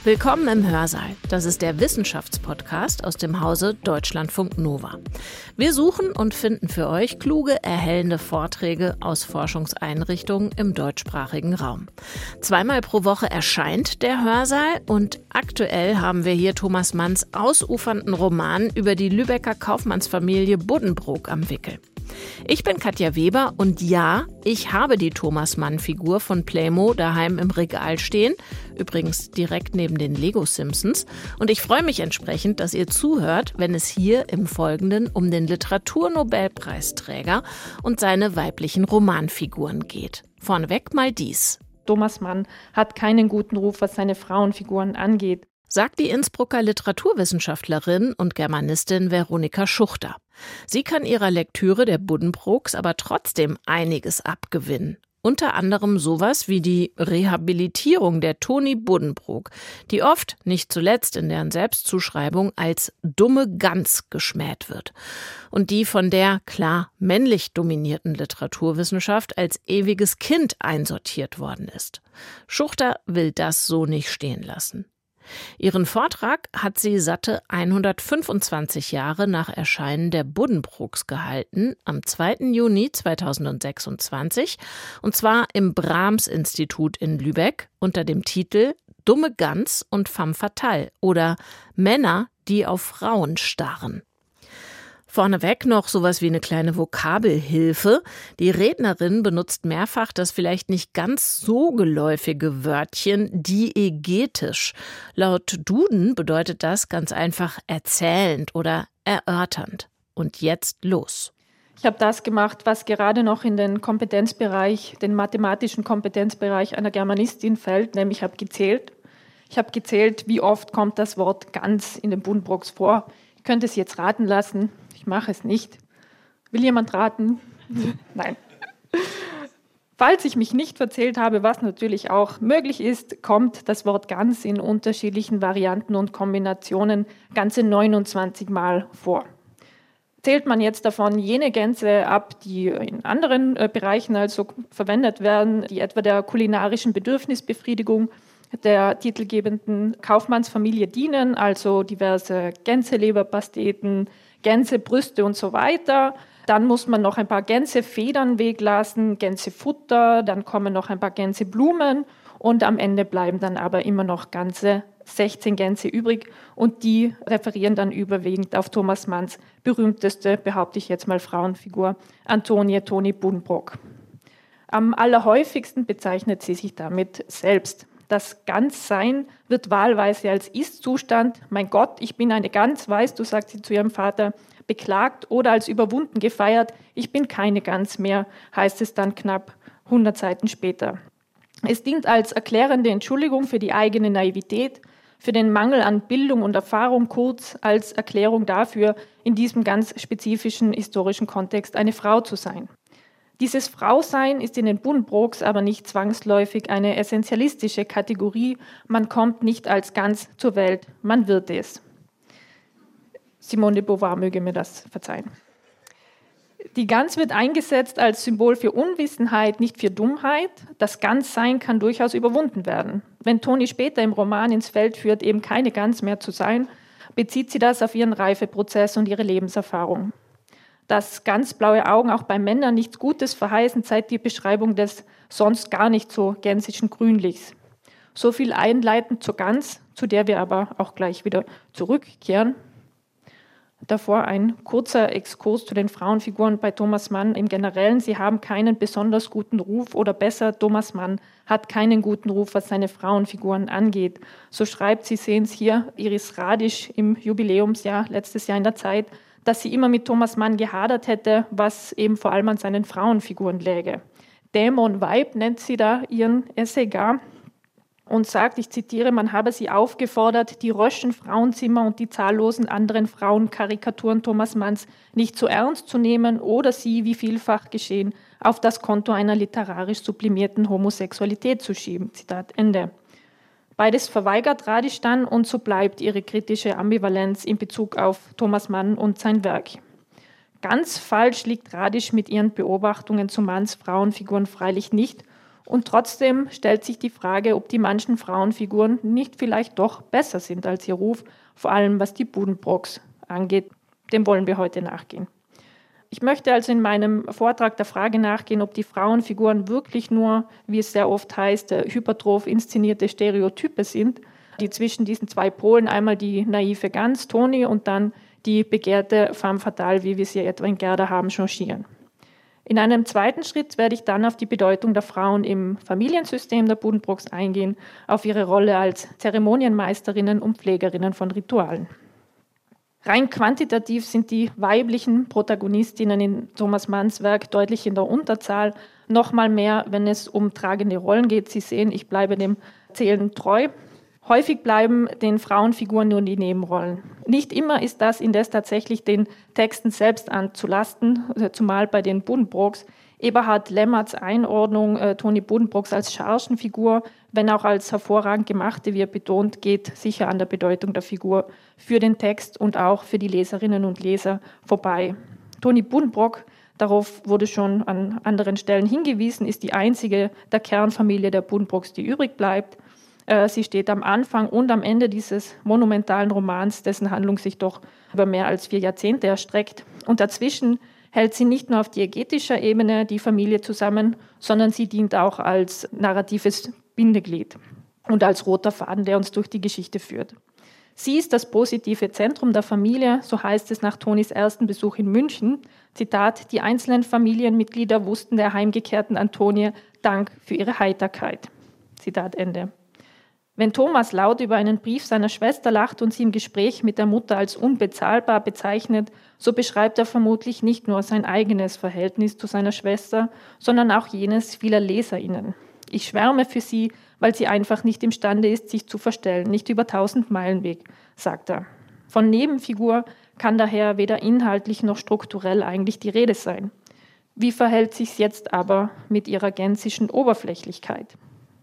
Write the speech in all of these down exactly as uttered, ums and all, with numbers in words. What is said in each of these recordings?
Willkommen im Hörsaal. Das ist der Wissenschaftspodcast aus dem Hause Deutschlandfunk Nova. Wir suchen und finden für euch kluge, erhellende Vorträge aus Forschungseinrichtungen im deutschsprachigen Raum. Zweimal pro Woche erscheint der Hörsaal und aktuell haben wir hier Thomas Manns ausufernden Roman über die Lübecker Kaufmannsfamilie Buddenbrook am Wickel. Ich bin Katja Weber und ja, ich habe die Thomas-Mann-Figur von Playmo daheim im Regal stehen, übrigens direkt neben den Lego-Simpsons. Und ich freue mich entsprechend, dass ihr zuhört, wenn es hier im Folgenden um den Literaturnobelpreisträger und seine weiblichen Romanfiguren geht. Vorneweg mal dies. Thomas Mann hat keinen guten Ruf, was seine Frauenfiguren angeht, sagt die Innsbrucker Literaturwissenschaftlerin und Germanistin Veronika Schuchter. Sie kann ihrer Lektüre der Buddenbrooks aber trotzdem einiges abgewinnen. Unter anderem sowas wie die Rehabilitierung der Toni Buddenbrook, die oft, nicht zuletzt in deren Selbstzuschreibung, als dumme Gans geschmäht wird. Und die von der, klar, männlich dominierten Literaturwissenschaft als ewiges Kind einsortiert worden ist. Schuchter will das so nicht stehen lassen. Ihren Vortrag hat sie satte hundertfünfundzwanzig Jahre nach Erscheinen der Buddenbrooks gehalten, am zweiten Juni zweitausendsechsundzwanzig, und zwar im Brahms-Institut in Lübeck unter dem Titel »Dumme Gans und Femme fatale« oder »Männer, die auf Frauen starren«. Vorneweg noch sowas wie eine kleine Vokabelhilfe. Die Rednerin benutzt mehrfach das vielleicht nicht ganz so geläufige Wörtchen diegetisch. Laut Duden bedeutet das ganz einfach erzählend oder erörternd. Und jetzt los. Ich habe das gemacht, was gerade noch in den Kompetenzbereich, den mathematischen Kompetenzbereich einer Germanistin fällt, nämlich ich habe gezählt. Ich habe gezählt, wie oft kommt das Wort Gans in den Buddenbrooks vor. Ich könnte es jetzt raten lassen. Ich mache es nicht. Will jemand raten? Nein. Falls ich mich nicht verzählt habe, was natürlich auch möglich ist, kommt das Wort Gans in unterschiedlichen Varianten und Kombinationen ganze neunundzwanzig Mal vor. Zählt man jetzt davon jene Gänse ab, die in anderen äh, Bereichen also verwendet werden, die etwa der kulinarischen Bedürfnisbefriedigung der titelgebenden Kaufmannsfamilie dienen, also diverse Gänseleberpasteten, Gänsebrüste und so weiter. Dann muss man noch ein paar Gänsefedern weglassen, Gänsefutter, dann kommen noch ein paar Gänseblumen und am Ende bleiben dann aber immer noch ganze sechzehn Gänse übrig und die referieren dann überwiegend auf Thomas Manns berühmteste, behaupte ich jetzt mal, Frauenfigur, Antonie Toni Buddenbrook. Am allerhäufigsten bezeichnet sie sich damit selbst. Das Ganssein wird wahlweise als Ist-Zustand, mein Gott, ich bin eine Gans, weißt du, sagt sie zu ihrem Vater, beklagt oder als überwunden gefeiert, ich bin keine Gans mehr, heißt es dann knapp hundert Seiten später. Es dient als erklärende Entschuldigung für die eigene Naivität, für den Mangel an Bildung und Erfahrung, kurz als Erklärung dafür, in diesem ganz spezifischen historischen Kontext eine Frau zu sein. Dieses Frausein ist in den Buddenbrooks aber nicht zwangsläufig eine essentialistische Kategorie. Man kommt nicht als Gans zur Welt, man wird es. Simone de Beauvoir möge mir das verzeihen. Die Gans wird eingesetzt als Symbol für Unwissenheit, nicht für Dummheit. Das Ganssein kann durchaus überwunden werden. Wenn Toni später im Roman ins Feld führt, eben keine Gans mehr zu sein, bezieht sie das auf ihren Reifeprozess und ihre Lebenserfahrung. Dass ganz blaue Augen auch bei Männern nichts Gutes verheißen, zeigt die Beschreibung des sonst gar nicht so gänsischen Grünlichs. So viel einleitend zur Gans, zu der wir aber auch gleich wieder zurückkehren. Davor ein kurzer Exkurs zu den Frauenfiguren bei Thomas Mann im Generellen. Sie haben keinen besonders guten Ruf oder besser, Thomas Mann hat keinen guten Ruf, was seine Frauenfiguren angeht. So schreibt, Sie sehen es hier, Iris Radisch im Jubiläumsjahr, letztes Jahr in der Zeit, dass sie immer mit Thomas Mann gehadert hätte, was eben vor allem an seinen Frauenfiguren läge. Dämon Weib nennt sie da ihren Essay gar und sagt, ich zitiere, man habe sie aufgefordert, die Röschen Frauenzimmer und die zahllosen anderen Frauenkarikaturen Thomas Manns nicht so ernst zu nehmen oder sie, wie vielfach geschehen, auf das Konto einer literarisch sublimierten Homosexualität zu schieben. Zitat Ende. Beides verweigert Radisch dann und so bleibt ihre kritische Ambivalenz in Bezug auf Thomas Mann und sein Werk. Ganz falsch liegt Radisch mit ihren Beobachtungen zu Manns Frauenfiguren freilich nicht Und trotzdem stellt sich die Frage, ob die manchen Frauenfiguren nicht vielleicht doch besser sind als ihr Ruf, vor allem was die Buddenbrooks angeht. Dem wollen wir heute nachgehen. Ich möchte also in meinem Vortrag der Frage nachgehen, ob die Frauenfiguren wirklich nur, wie es sehr oft heißt, hypertroph inszenierte Stereotype sind, die zwischen diesen zwei Polen, einmal die naive Gans, Toni, und dann die begehrte femme fatale, wie wir sie etwa in Gerda haben, changieren. In einem zweiten Schritt werde ich dann auf die Bedeutung der Frauen im Familiensystem der Buddenbrooks eingehen, auf ihre Rolle als Zeremonienmeisterinnen und Pflegerinnen von Ritualen. Rein quantitativ sind die weiblichen Protagonistinnen in Thomas Manns Werk deutlich in der Unterzahl, noch mal mehr, wenn es um tragende Rollen geht. Sie sehen, ich bleibe dem Zählen treu. Häufig bleiben den Frauenfiguren nur die Nebenrollen. Nicht immer ist das indes tatsächlich den Texten selbst anzulasten, zumal bei den Buddenbrooks. Eberhard Lemmerts Einordnung äh, Toni Buddenbrooks als Chargenfigur, wenn auch als hervorragend gemachte, wie er betont, geht sicher an der Bedeutung der Figur für den Text und auch für die Leserinnen und Leser vorbei. Toni Buddenbrook, darauf wurde schon an anderen Stellen hingewiesen, ist die einzige der Kernfamilie der Buddenbrooks, die übrig bleibt. Sie steht am Anfang und am Ende dieses monumentalen Romans, dessen Handlung sich doch über mehr als vier Jahrzehnte erstreckt. Und dazwischen hält sie nicht nur auf diegetischer Ebene die Familie zusammen, sondern sie dient auch als narratives Bindeglied und als roter Faden, der uns durch die Geschichte führt. Sie ist das positive Zentrum der Familie, so heißt es nach Tonis ersten Besuch in München. Zitat: Die einzelnen Familienmitglieder wussten der heimgekehrten Antonie Dank für ihre Heiterkeit. Zitat Ende. Wenn Thomas laut über einen Brief seiner Schwester lacht und sie im Gespräch mit der Mutter als unbezahlbar bezeichnet, so beschreibt er vermutlich nicht nur sein eigenes Verhältnis zu seiner Schwester, sondern auch jenes vieler LeserInnen. Ich schwärme für sie, weil sie einfach nicht imstande ist, sich zu verstellen, nicht über tausend Meilen Weg, sagt er. Von Nebenfigur kann daher weder inhaltlich noch strukturell eigentlich die Rede sein. Wie verhält sich's jetzt aber mit ihrer gänzischen Oberflächlichkeit?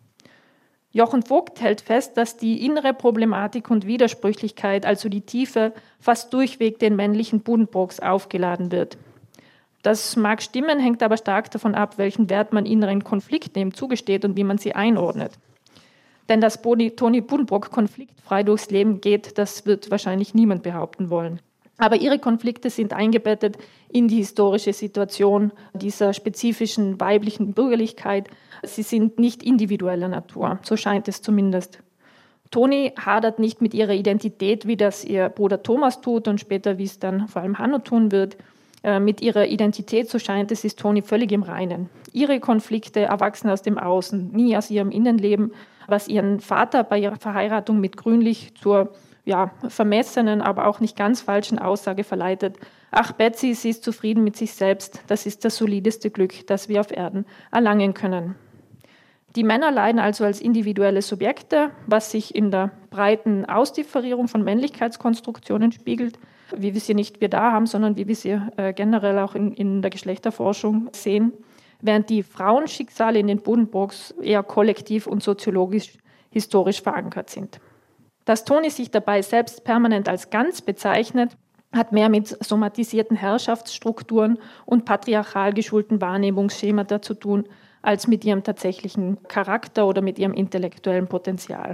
Jochen Vogt hält fest, dass die innere Problematik und Widersprüchlichkeit, also die Tiefe, fast durchweg den männlichen Buddenbrooks aufgeladen wird. Das mag stimmen, hängt aber stark davon ab, welchen Wert man inneren Konflikten eben zugesteht und wie man sie einordnet. Denn dass Toni Buddenbrook konfliktfrei durchs Leben geht, das wird wahrscheinlich niemand behaupten wollen. Aber ihre Konflikte sind eingebettet in die historische Situation dieser spezifischen weiblichen Bürgerlichkeit. Sie sind nicht individueller Natur, so scheint es zumindest. Toni hadert nicht mit ihrer Identität, wie das ihr Bruder Thomas tut und später, wie es dann vor allem Hanno tun wird. Äh, mit ihrer Identität, so scheint es, ist Toni völlig im Reinen. Ihre Konflikte erwachsen aus dem Außen, nie aus ihrem Innenleben, was ihren Vater bei ihrer Verheiratung mit Grünlich zur ja, vermessenen, aber auch nicht ganz falschen Aussage verleitet: Ach Betsy, sie ist zufrieden mit sich selbst, das ist das solideste Glück, das wir auf Erden erlangen können. Die Männer leiden also als individuelle Subjekte, was sich in der breiten Ausdifferierung von Männlichkeitskonstruktionen spiegelt, wie wir sie nicht wir da haben, sondern wie wir sie äh, generell auch in, in der Geschlechterforschung sehen, während die Frauenschicksale in den Buddenbrooks eher kollektiv und soziologisch historisch verankert sind. Dass Toni sich dabei selbst permanent als Gans bezeichnet, hat mehr mit somatisierten Herrschaftsstrukturen und patriarchal geschulten Wahrnehmungsschemata zu tun, als mit ihrem tatsächlichen Charakter oder mit ihrem intellektuellen Potenzial.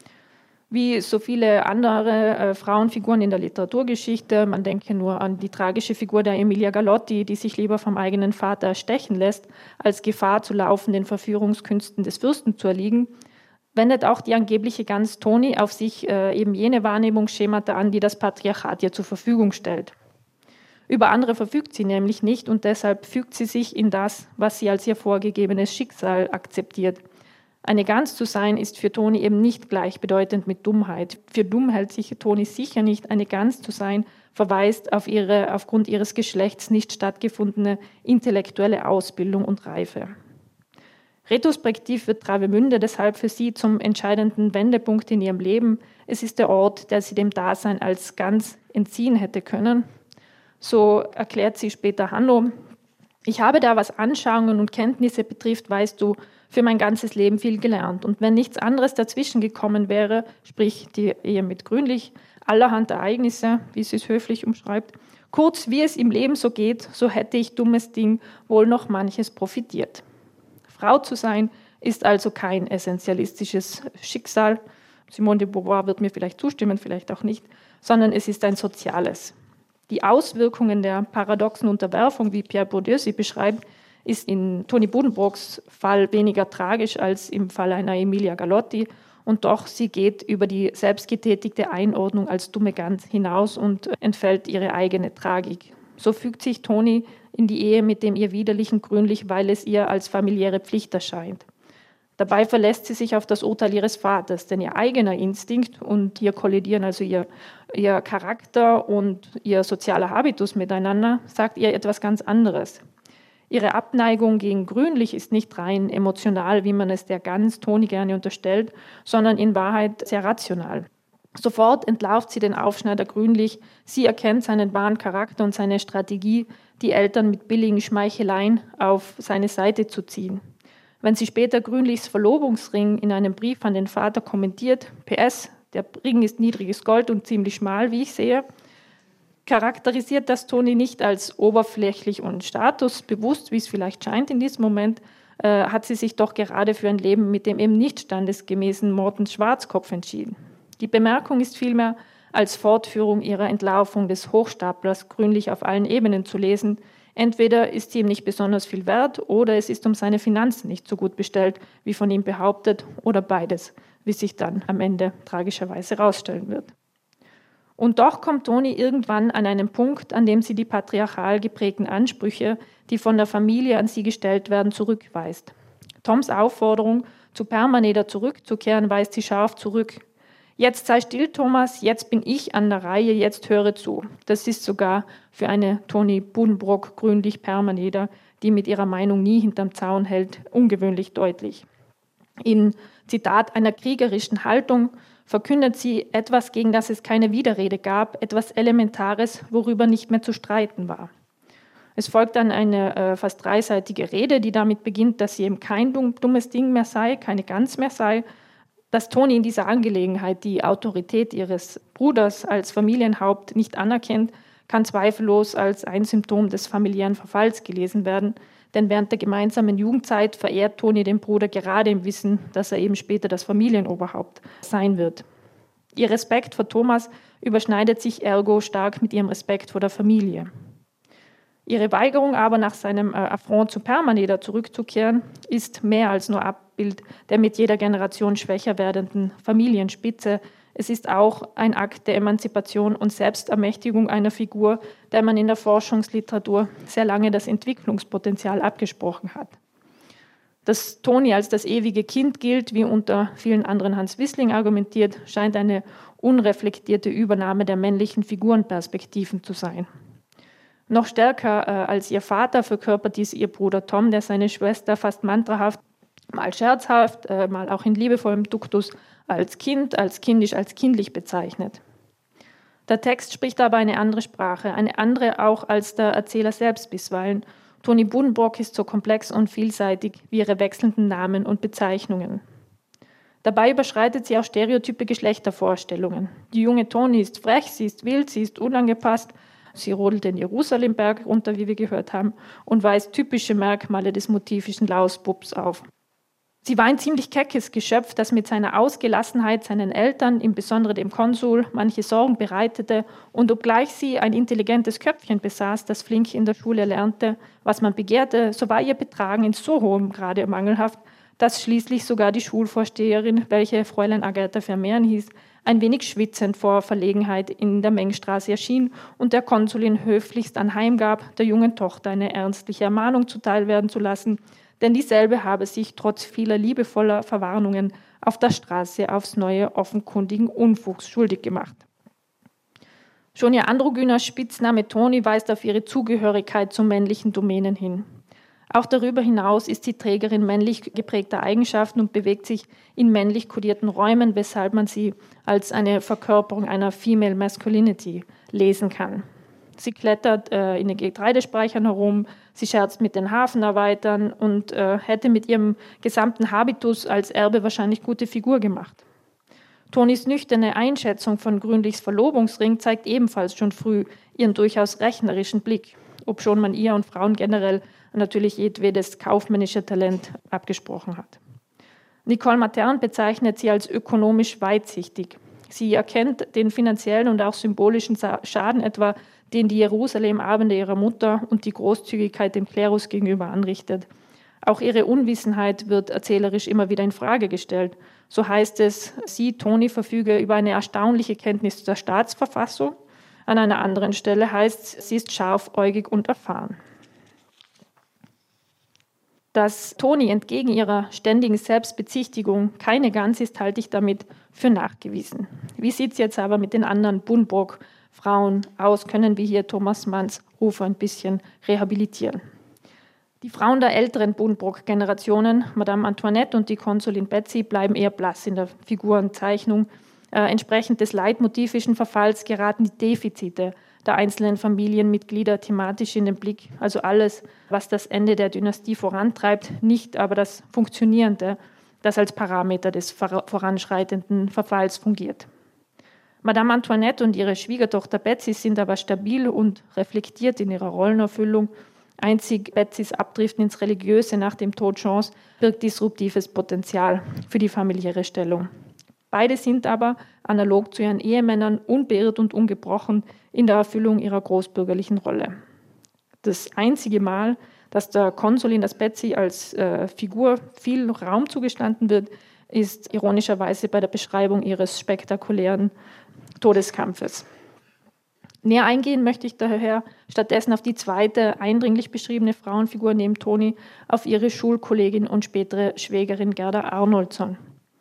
Wie so viele andere äh, Frauenfiguren in der Literaturgeschichte, man denke nur an die tragische Figur der Emilia Galotti, die sich lieber vom eigenen Vater erstechen lässt, als Gefahr zu laufen, den Verführungskünsten des Fürsten zu erliegen, wendet auch die angebliche Gans Toni auf sich äh, eben jene Wahrnehmungsschemata an, die das Patriarchat ihr zur Verfügung stellt. Über andere verfügt sie nämlich nicht und deshalb fügt sie sich in das, was sie als ihr vorgegebenes Schicksal akzeptiert. Eine Gans zu sein ist für Toni eben nicht gleichbedeutend mit Dummheit. Für dumm hält sich Toni sicher nicht. Eine Gans zu sein verweist auf ihre aufgrund ihres Geschlechts nicht stattgefundene intellektuelle Ausbildung und Reife. Retrospektiv wird Travemünde deshalb für sie zum entscheidenden Wendepunkt in ihrem Leben. Es ist der Ort, der sie dem Dasein als Gans entziehen hätte können. So erklärt sie später Hanno: Ich habe da, was Anschauungen und Kenntnisse betrifft, weißt du, für mein ganzes Leben viel gelernt. Und wenn nichts anderes dazwischen gekommen wäre, sprich die Ehe mit Grünlich, allerhand Ereignisse, wie sie es höflich umschreibt, kurz wie es im Leben so geht, so hätte ich, dummes Ding, wohl noch manches profitiert. Frau zu sein ist also kein essentialistisches Schicksal. Simone de Beauvoir wird mir vielleicht zustimmen, vielleicht auch nicht, sondern es ist ein soziales. Die Auswirkungen der paradoxen Unterwerfung, wie Pierre Bourdieu sie beschreibt, ist in Toni Buddenbrooks Fall weniger tragisch als im Fall einer Emilia Galotti. Und doch, sie geht über die selbstgetätigte Einordnung als dumme Gans hinaus und entfällt ihre eigene Tragik. So fügt sich Toni in die Ehe mit dem ihr widerlichen Grünlich, weil es ihr als familiäre Pflicht erscheint. Dabei verlässt sie sich auf das Urteil ihres Vaters, denn ihr eigener Instinkt und hier kollidieren also ihr, ihr Charakter und ihr sozialer Habitus miteinander, sagt ihr etwas ganz anderes. Ihre Abneigung gegen Grünlich ist nicht rein emotional, wie man es der Gans Toni gerne unterstellt, sondern in Wahrheit sehr rational. Sofort entlarvt sie den Aufschneider Grünlich, sie erkennt seinen wahren Charakter und seine Strategie, die Eltern mit billigen Schmeicheleien auf seine Seite zu ziehen. Wenn sie später Grünlichs Verlobungsring in einem Brief an den Vater kommentiert, P S, der Ring ist niedriges Gold und ziemlich schmal, wie ich sehe, charakterisiert das Toni nicht als oberflächlich und statusbewusst, wie es vielleicht scheint in diesem Moment, äh, hat sie sich doch gerade für ein Leben mit dem eben nicht standesgemäßen Morten Schwarzkopf entschieden. Die Bemerkung ist vielmehr als Fortführung ihrer Entlarvung des Hochstaplers Grünlich auf allen Ebenen zu lesen. Entweder ist sie ihm nicht besonders viel wert oder es ist um seine Finanzen nicht so gut bestellt, wie von ihm behauptet, oder beides, wie sich dann am Ende tragischerweise herausstellen wird. Und doch kommt Toni irgendwann an einen Punkt, an dem sie die patriarchal geprägten Ansprüche, die von der Familie an sie gestellt werden, zurückweist. Toms Aufforderung, zu Permaneder zurückzukehren, weist sie scharf zurück. Jetzt sei still, Thomas, jetzt bin ich an der Reihe, jetzt höre zu. Das ist sogar für eine Toni Buddenbrook grünlich Permaneder, die mit ihrer Meinung nie hinterm Zaun hält, ungewöhnlich deutlich. In, Zitat, einer kriegerischen Haltung verkündet sie etwas, gegen das es keine Widerrede gab, etwas Elementares, worüber nicht mehr zu streiten war. Es folgt dann eine äh, fast dreiseitige Rede, die damit beginnt, dass sie eben kein dummes Ding mehr sei, keine Gans mehr sei, dass Toni in dieser Angelegenheit die Autorität ihres Bruders als Familienhaupt nicht anerkennt, kann zweifellos als ein Symptom des familiären Verfalls gelesen werden, denn während der gemeinsamen Jugendzeit verehrt Toni den Bruder gerade im Wissen, dass er eben später das Familienoberhaupt sein wird. Ihr Respekt vor Thomas überschneidet sich ergo stark mit ihrem Respekt vor der Familie. Ihre Weigerung aber, nach seinem Affront zu Permaneder zurückzukehren, ist mehr als nur Abbild der mit jeder Generation schwächer werdenden Familienspitze. Es ist auch ein Akt der Emanzipation und Selbstermächtigung einer Figur, der man in der Forschungsliteratur sehr lange das Entwicklungspotenzial abgesprochen hat. Dass Toni als das ewige Kind gilt, wie unter vielen anderen Hans Wissling argumentiert, scheint eine unreflektierte Übernahme der männlichen Figurenperspektiven zu sein. Noch stärker äh, als ihr Vater verkörpert dies ihr Bruder Tom, der seine Schwester fast mantrahaft, mal scherzhaft, äh, mal auch in liebevollem Duktus als Kind, als kindisch, als kindlich bezeichnet. Der Text spricht aber eine andere Sprache, eine andere auch als der Erzähler selbst bisweilen. Toni Buddenbrook ist so komplex und vielseitig wie ihre wechselnden Namen und Bezeichnungen. Dabei überschreitet sie auch stereotype Geschlechtervorstellungen. Die junge Toni ist frech, sie ist wild, sie ist unangepasst, sie rodelt den Jerusalemberg runter, wie wir gehört haben, und weist typische Merkmale des motivischen Lausbubs auf. Sie war ein ziemlich keckes Geschöpf, das mit seiner Ausgelassenheit seinen Eltern, im Besonderen dem Konsul, manche Sorgen bereitete und obgleich sie ein intelligentes Köpfchen besaß, das flink in der Schule lernte, was man begehrte, so war ihr Betragen in so hohem Grade mangelhaft, dass schließlich sogar die Schulvorsteherin, welche Fräulein Agatha Vermehren hieß, ein wenig schwitzend vor Verlegenheit in der Mengstraße erschien und der Konsulin höflichst anheimgab, der jungen Tochter eine ernstliche Ermahnung zuteil werden zu lassen, denn dieselbe habe sich trotz vieler liebevoller Verwarnungen auf der Straße aufs neue offenkundigen Unfugs schuldig gemacht. Schon ihr androgyner Spitzname Toni weist auf ihre Zugehörigkeit zu männlichen Domänen hin. Auch darüber hinaus ist sie Trägerin männlich geprägter Eigenschaften und bewegt sich in männlich kodierten Räumen, weshalb man sie als eine Verkörperung einer Female Masculinity lesen kann. Sie klettert äh, in den Getreidespeichern herum, sie scherzt mit den Hafenarbeitern und äh, hätte mit ihrem gesamten Habitus als Erbe wahrscheinlich gute Figur gemacht. Tonis nüchterne Einschätzung von Grünlichs Verlobungsring zeigt ebenfalls schon früh ihren durchaus rechnerischen Blick, obschon man ihr und Frauen generell natürlich jedwedes kaufmännische Talent abgesprochen hat. Nicole Matern bezeichnet sie als ökonomisch weitsichtig. Sie erkennt den finanziellen und auch symbolischen Schaden etwa, den die Jerusalem-Abende ihrer Mutter und die Großzügigkeit dem Klerus gegenüber anrichtet. Auch ihre Unwissenheit wird erzählerisch immer wieder in Frage gestellt. So heißt es, sie, Toni, verfüge über eine erstaunliche Kenntnis der Staatsverfassung. An einer anderen Stelle heißt es, sie ist scharfäugig und erfahren. Dass Toni entgegen ihrer ständigen Selbstbezichtigung keine Gans ist, halte ich damit für nachgewiesen. Wie sieht es jetzt aber mit den anderen Buddenbrook-Frauen aus? Können wir hier Thomas Manns Ruf ein bisschen rehabilitieren? Die Frauen der älteren Buddenbrook-Generationen, Madame Antoinette und die Konsulin Betsy, bleiben eher blass in der Figurenzeichnung. Äh, entsprechend des leitmotivischen Verfalls geraten die Defizite der einzelnen Familienmitglieder thematisch in den Blick. Also alles, was das Ende der Dynastie vorantreibt, nicht aber das Funktionierende, das als Parameter des voranschreitenden Verfalls fungiert. Madame Antoinette und ihre Schwiegertochter Betsy sind aber stabil und reflektiert in ihrer Rollenerfüllung. Einzig Betsys Abdriften ins Religiöse nach dem Tod Jeans birgt disruptives Potenzial für die familiäre Stellung. Beide sind aber, analog zu ihren Ehemännern, unbeirrt und ungebrochen in der Erfüllung ihrer großbürgerlichen Rolle. Das einzige Mal, dass der Konsulin, das Betsy als äh, Figur viel Raum zugestanden wird, ist ironischerweise bei der Beschreibung ihres spektakulären Todeskampfes. Näher eingehen möchte ich daher stattdessen auf die zweite eindringlich beschriebene Frauenfigur neben Toni, auf ihre Schulkollegin und spätere Schwägerin Gerda Arnoldson.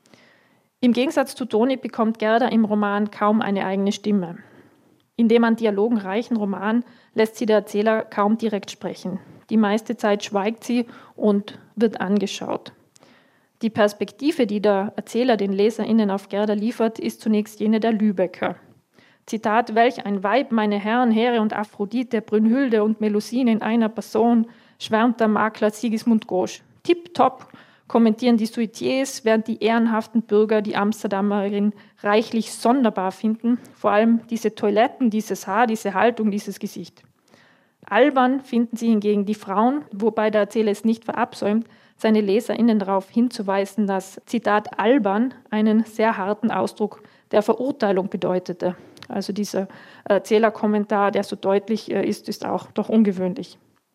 Im Gegensatz zu Toni bekommt Gerda im Roman kaum eine eigene Stimme. In dem an Dialogen reichen Roman lässt sie der Erzähler kaum direkt sprechen. Die meiste Zeit schweigt sie und wird angeschaut. Die Perspektive, die der Erzähler den LeserInnen auf Gerda liefert, ist zunächst jene der Lübecker. Zitat, welch ein Weib, meine Herren, Here und Aphrodite, Brünnhilde und Melusine in einer Person, schwärmt der Makler Sigismund Gosch. Tipptopp kommentieren die Suitiers, während die ehrenhaften Bürger die Amsterdamerin reichlich sonderbar finden, vor allem diese Toiletten, dieses Haar, diese Haltung, dieses Gesicht. Albern finden sie hingegen die Frauen, wobei der Erzähler es nicht verabsäumt, seine LeserInnen darauf hinzuweisen, dass, Zitat, albern einen sehr harten Ausdruck der Verurteilung bedeutete. Also dieser Erzählerkommentar, der so deutlich ist, ist auch doch ungewöhnlich.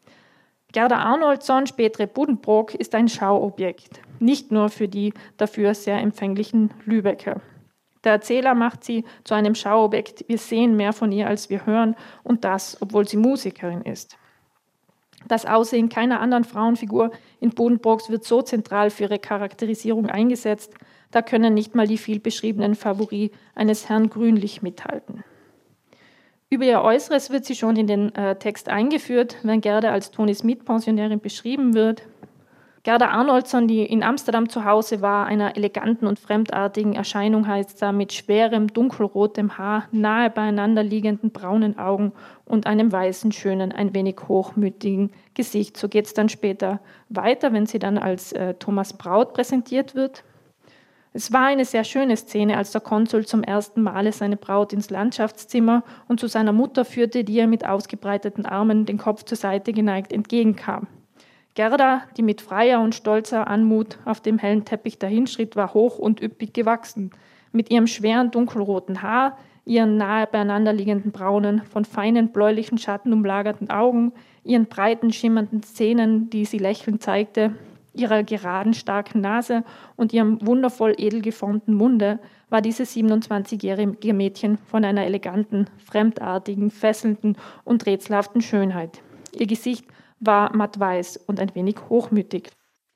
Gerda Arnoldson, spätere Buddenbrook, ist ein Schauobjekt, nicht nur für die dafür sehr empfänglichen Lübecker. Der Erzähler macht sie zu einem Schauobjekt. Wir sehen mehr von ihr, als wir hören, und das, obwohl sie Musikerin ist. Das Aussehen keiner anderen Frauenfigur in Buddenbrooks wird so zentral für ihre Charakterisierung eingesetzt, da können nicht mal die viel beschriebenen Favoris eines Herrn Grünlich mithalten. Über ihr Äußeres wird sie schon in den äh, Text eingeführt, wenn Gerda als Tonis Mitpensionärin beschrieben wird. Gerda Arnoldson, die in Amsterdam zu Hause war, einer eleganten und fremdartigen Erscheinung heißt da, mit schwerem, dunkelrotem Haar, nahe beieinander liegenden braunen Augen und einem weißen, schönen, ein wenig hochmütigen Gesicht. So geht es dann später weiter, wenn sie dann als äh, Thomas Braut präsentiert wird. Es war eine sehr schöne Szene, als der Konsul zum ersten Male seine Braut ins Landschaftszimmer und zu seiner Mutter führte, die ihr mit ausgebreiteten Armen, den Kopf zur Seite geneigt, entgegenkam. Gerda, die mit freier und stolzer Anmut auf dem hellen Teppich dahinschritt, war hoch und üppig gewachsen. Mit ihrem schweren dunkelroten Haar, ihren nahe beieinander liegenden braunen, von feinen bläulichen Schatten umlagerten Augen, ihren breiten, schimmernden Zähnen, die sie lächelnd zeigte, ihrer geraden, starken Nase und ihrem wundervoll edel geformten Munde war dieses siebenundzwanzigjährige Mädchen von einer eleganten, fremdartigen, fesselnden und rätselhaften Schönheit. Ihr Gesicht war mattweiß und ein wenig hochmütig.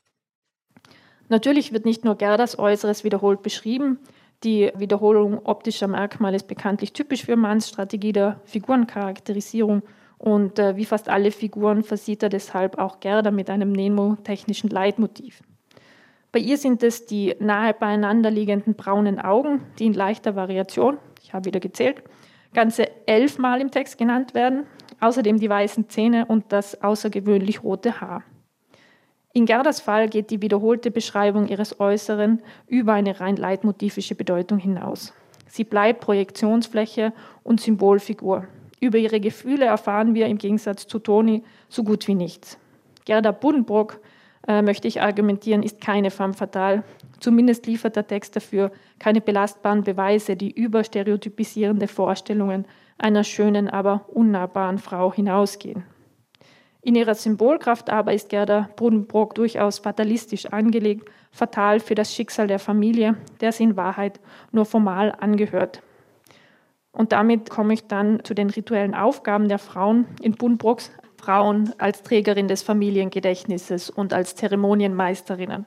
Natürlich wird nicht nur Gerdas Äußeres wiederholt beschrieben. Die Wiederholung optischer Merkmale ist bekanntlich typisch für Manns Strategie der Figurencharakterisierung. Und äh, wie fast alle Figuren versieht er deshalb auch Gerda mit einem nemotechnischen Leitmotiv. Bei ihr sind es die nahe beieinander liegenden braunen Augen, die in leichter Variation, ich habe wieder gezählt, ganze elfmal im Text genannt werden, außerdem die weißen Zähne und das außergewöhnlich rote Haar. In Gerdas Fall geht die wiederholte Beschreibung ihres Äußeren über eine rein leitmotivische Bedeutung hinaus. Sie bleibt Projektionsfläche und Symbolfigur. Über ihre Gefühle erfahren wir im Gegensatz zu Toni so gut wie nichts. Gerda Buddenbrook, äh, möchte ich argumentieren, ist keine femme fatale, Zumindest liefert der Text dafür keine belastbaren Beweise, die über stereotypisierende Vorstellungen einer schönen, aber unnahbaren Frau hinausgehen. In ihrer Symbolkraft aber ist Gerda Buddenbrook durchaus fatalistisch angelegt, fatal für das Schicksal der Familie, der sie in Wahrheit nur formal angehört. Und damit komme ich dann zu den rituellen Aufgaben der Frauen in Buddenbrooks. Frauen als Trägerin des Familiengedächtnisses und als Zeremonienmeisterinnen.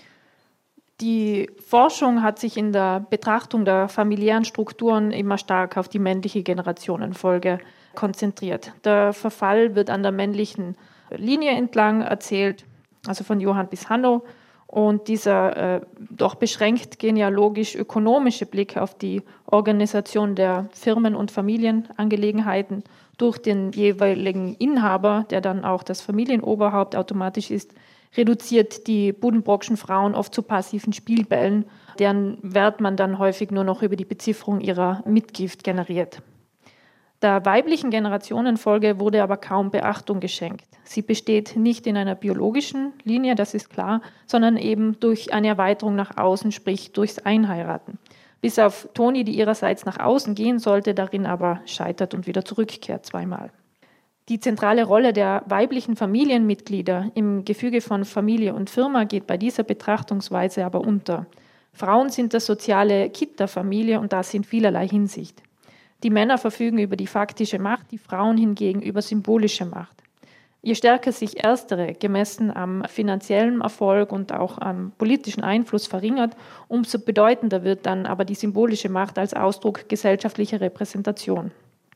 Die Forschung hat sich in der Betrachtung der familiären Strukturen immer stark auf die männliche Generationenfolge konzentriert. Der Verfall wird an der männlichen Linie entlang erzählt, also von Johann bis Hanno. Und dieser äh, doch beschränkt genealogisch-ökonomische Blick auf die Organisation der Firmen- und Familienangelegenheiten durch den jeweiligen Inhaber, der dann auch das Familienoberhaupt automatisch ist, reduziert die Buddenbrookschen Frauen oft zu passiven Spielbällen, deren Wert man dann häufig nur noch über die Bezifferung ihrer Mitgift generiert. Der weiblichen Generationenfolge wurde aber kaum Beachtung geschenkt. Sie besteht nicht in einer biologischen Linie, das ist klar, sondern eben durch eine Erweiterung nach außen, sprich durchs Einheiraten. Bis auf Toni, die ihrerseits nach außen gehen sollte, darin aber scheitert und wieder zurückkehrt zweimal. Die zentrale Rolle der weiblichen Familienmitglieder im Gefüge von Familie und Firma geht bei dieser Betrachtungsweise aber unter. Frauen sind das soziale Kit der Familie und das in vielerlei Hinsicht. Die Männer verfügen über die faktische Macht, die Frauen hingegen über symbolische Macht. Je stärker sich erstere, gemessen am finanziellen Erfolg und auch am politischen Einfluss verringert, umso bedeutender wird dann aber die symbolische Macht als Ausdruck gesellschaftlicher Repräsentation.